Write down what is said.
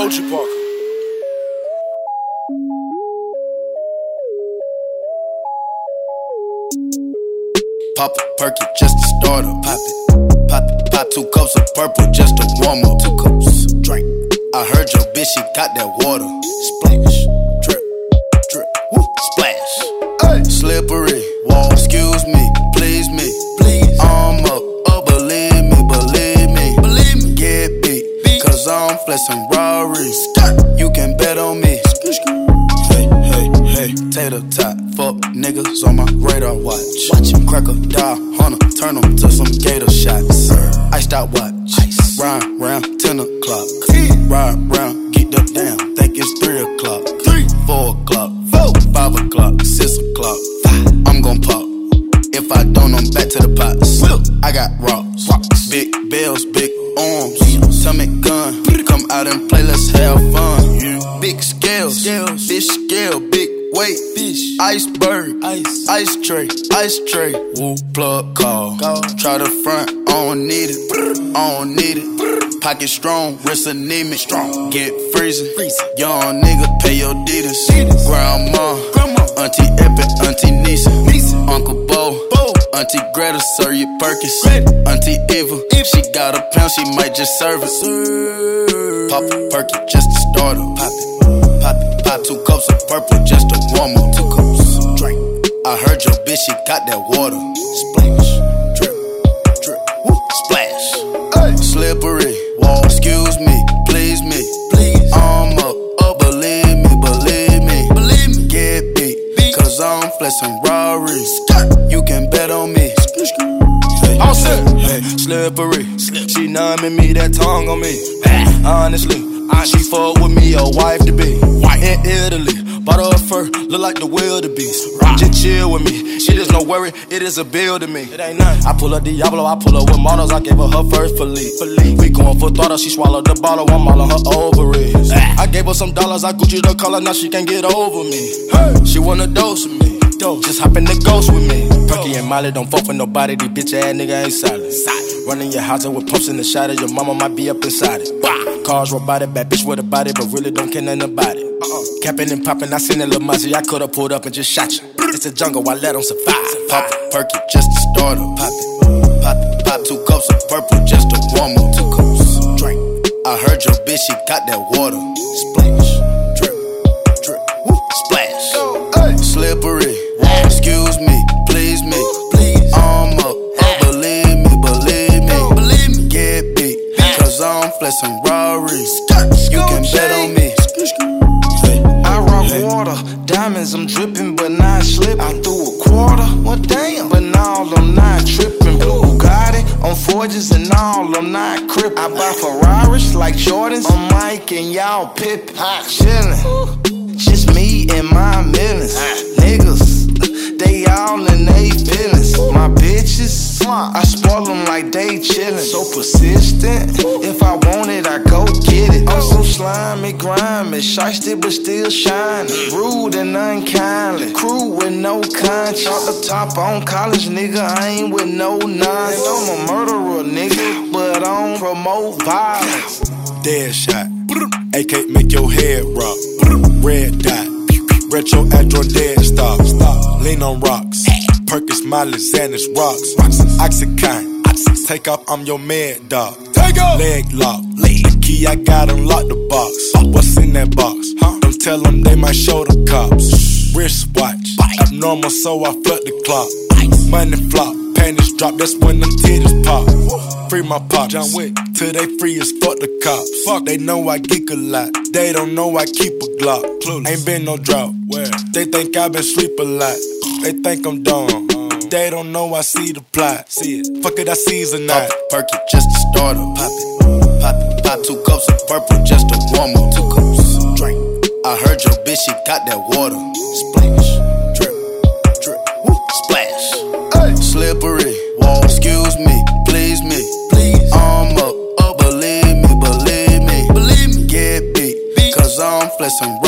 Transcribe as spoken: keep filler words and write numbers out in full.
O G Parker. Pop a perky just to start up. Pop it, pop it, pop two cups of purple just to warm up. Two cups, drink. I heard your bitch, she got that water. Splash, drip, drip, woo, splash. Ay. Slippery, wall. Excuse me, please me, please. I'm up, oh believe me, believe me, believe me. Get beat, beat. Cause I'm flexing Rari's. You can bet on me. Hey, hey, hey, tater tot. Fuck niggas on my radar watch. Watch him crack a die, hunter, turn them to some gator shots. Iced out watch, Ice. Ride round ten o'clock. Ride round, get the damn, think it's three o'clock. Three, four o'clock, four, five o'clock, six o'clock. Five. I'm gon' pop. If I don't, I'm back to the pots. I got rocks, rocks. Big bells, big arms, tummy gun. Come out and play, let's have fun. Yeah. Big scales, scales, fish scale, big weight, fish, iceberg, ice, ice tray, ice tray. Woo, plug call. call. Try the front, I don't need it, I don't need it. Pocket strong, wrist anemic, strong. Get freezing, freezing. Young nigga, pay your deeders. Grandma, grandma, Auntie Epic, Auntie Nisa, Nisa. Uncle Bo, Bo, Auntie Greta, serve your Perkins. Greta. Auntie Eva, if she got a pound, she might just serve it. Serve. Pop a perky just to start her. Pop it, pop it, pop two cups of purple just to warm up. Two cups, drink. I heard your bitch, she got that water. Splash, drip, drip, woo, splash. Ay. Slippery, wall. Excuse me, please me, please. I'm up, oh believe me, believe me, believe me. Get beat, beat. Cause I'm flexing Rari's. You can bet on me. All set. Hey, slippery, she numbing me, that tongue on me. Honestly, she fuck with me, a wife to be. In Italy, bought her a fur, look like the wildebeest. Just chill with me, shit is no worry, it is a bill to me. It ain't nothing. I pull up Diablo, I pull up with models, I gave her her first Philippe. We going for throttle, she swallowed the bottle, I'm all on her ovaries. I gave her some dollars, I Gucci the color, now she can't get over me. Hey. She wanna dose with me. Just hop in the ghost with me. Perky and Molly don't fuck with nobody. These bitch ass nigga ain't solid. Running your house with pumps in the shot of your mama might be up inside it. Cars robotic, bad bitch with a body, but really don't care nothing about it. Uh-uh. Capping and popping, I seen a little Mozzie. I could've pulled up and just shot you. It's a jungle, I let them survive. Pop a perky just to start her. Pop it, pop it, pop two cups of purple just to warm up. Two cups, drink. I heard your bitch, she got that water. Splash, drip, drip, woo, splash. Ay. Slippery. Excuse me, please me, please. I'm up, oh believe me, believe me, believe me. Get beat, cause I'm flexing Rari's. You can bet on me. Hey. I rock hey. water, diamonds I'm dripping, but not slipping. I threw a quarter, well damn, but now I'm not tripping. Blue Bugatti on forges and all I'm not crippin'. I buy Ferraris like Jordans, I'm Mike and y'all Pippin. Chillin', just me and my millions, niggas. They all in they feelings. My bitches, I spoil them like they chillin'. So persistent, if I want it, I go get it. I'm so slimy, grimy, shiesty but still shining. Rude and unkindly, crew with no conscience. Off the top on college, nigga, I ain't with no nonsense. I'm a murderer, nigga, but I don't promote violence. Dead shot, A K make your head rock. Red dot. Retro Adron dead stop. Stop. Lean on rocks. Perkins, Molly, Xanax, rocks. Oxycontin. Take off, I'm your mad dog. Take off. Leg lock. The key I got, unlock the box. What's in that box? Huh? Don't tell them they might show the cops. Wristwatch. Abnormal, so I flood the clock. Money flop. Panties drop, that's when them titties pop. Free my pops. John Wick. Till they free as fuck the cops. Fuck, they know I geek a lot. They don't know I keep a Glock. Clueless. Ain't been no drought. Where? They think I been sleep a lot. They think I'm dumb. Um, they don't know I see the plot. See it. Fuck it, I season that. Pop a perky just to start her. Pop it, pop it, pop two cups of purple just to warm up. Two cups, drink. I heard your bitch, she got that water. Splash, drip, drip, woo, splash. Ay. Slippery, wall. Excuse me, please me, please. I'm up, oh believe me, believe me, believe me. Get beat, cause I'm flexing